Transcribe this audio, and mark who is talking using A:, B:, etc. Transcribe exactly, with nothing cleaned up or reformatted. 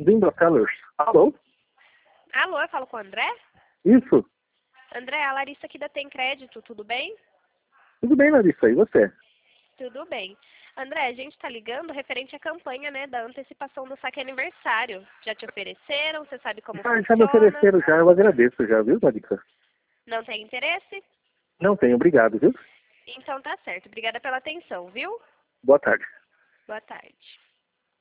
A: Bimba Sellers. Alô?
B: Alô, eu falo com o André?
A: Isso.
B: André, a Larissa aqui da Tem Crédito, tudo bem?
A: Tudo bem, Larissa, e você?
B: Tudo bem. André, a gente está ligando referente à campanha, né, da antecipação do saque aniversário. Já te ofereceram? Você sabe como
A: Ah, já me
B: funciona?
A: ofereceram já, eu agradeço já, viu, Larissa?
B: Não tem interesse?
A: Não tenho, obrigado, viu?
B: Então tá certo. Obrigada pela atenção, viu?
A: Boa tarde.
B: Boa tarde.